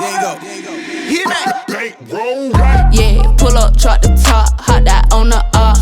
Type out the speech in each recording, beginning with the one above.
Diego. Hit that. Yeah, pull up, drop the top, hot that on the up.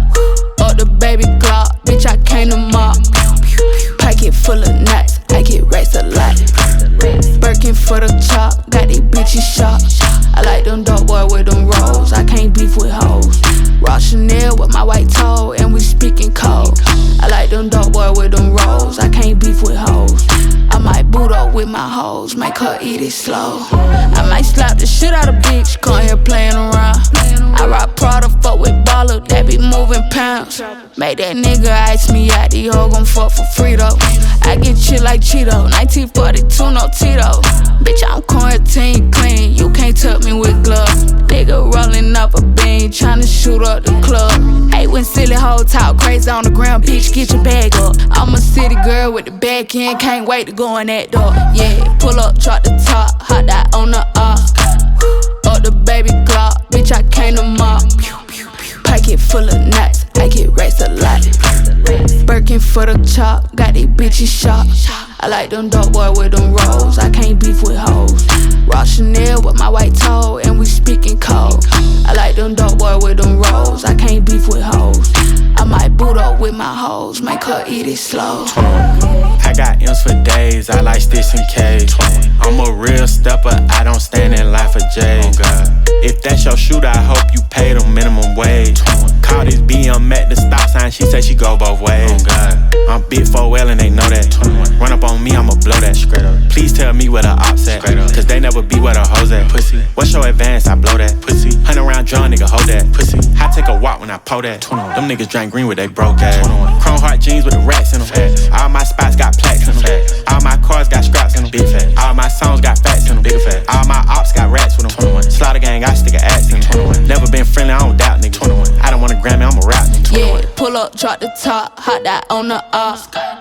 Up the baby Glock, bitch, I came to mop. Pocket full of nuts, I get racks a lot. Birkin for the chop, got these bitches shot. I like them dope boy with them rolls, I can't beef with hoes. Rock Chanel with my white toe, and we speaking code. I like them dope boy with them rolls, I can't beef with hoes. I might boot up with my hoes, make her eat it slow. I might slap the shit out of bitch, come here playing around. I rock Prada, fuck with baller, that be moving pounds. Make that nigga ice me out, these hoes gon' fuck for free though. I get shit like Cheeto, 1942, no Tito. Bitch, I'm quarantine clean, you can't tuck me with gloves. Nigga rolling up a bean, tryna shoot up the club. Hate when silly hoes talk crazy on the ground, bitch, get your bag up. I'm a city girl with the back end, can't wait to go in that door. Yeah, pull up, drop the top, hot that on the up. Up the baby Glock, bitch, I came to mop. Pocket full of nuts, I get racks a lot. Birkin for the chop, got these bitches shot. I like them dope boy with them rolls, I can't beef with hoes. Rock Chanel with my white toe, and we speaking code. I like them dope boy with them rolls, I can't beef with hoes. I might boot up with my hoes, make her eat it slow. I got M's for days, I like sticks and K's. I'm a real stepper, I don't stand in line for J's. If that's your shooter, I hope you pay the minimum wage. Call this BM at the stop sign, she say she go both ways. I'm big 4L and they know that. Run up on me, I'ma blow that. Please tell me where the ops at, cause they never be where the hoes at. Pussy, what's your advance? I blow that. Pussy, 100 round drum, nigga, hold that. Pussy, I take a walk when I pull that. Them niggas drink green with they broke ass. Chrome heart jeans with the rats in them. All my spots got plaques in them. All my cars got scraps in them. Big fat. All my songs got facts in them. Big fat. All my ops got rats with them. Slaughter gang, I stick an ass in them. Never been friendly, I don't doubt, nigga. I don't want a Grammy, I'm a rap, nigga. Yeah, pull up, drop the top, hot that on the up.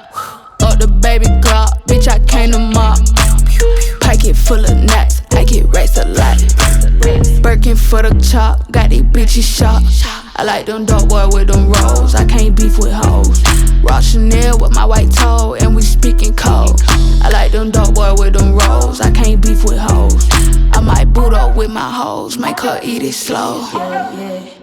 Up the baby Glock, bitch, I came to mop. Pocket full of nuts, I get racks a lot. Birkin for the chop, got these bitches shot. I like them dope boy with them rolls, I can't beef with hoes. Rock Chanel with my white toe, and we speaking code. I like them dope boy with them rolls, I can't beef with hoes. I might boot up with my hoes, make her eat it slow.